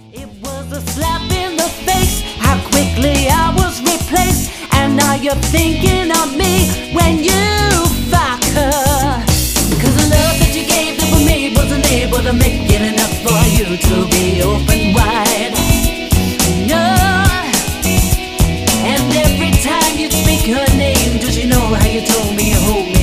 It was a slap in the face, how quickly I was replaced. And now you're thinking of me when you fuck her. Cause the love that you gave to me wasn't able to make it enough for you to be open wide. No. And every time you speak her name, does she know how you told me you hold me?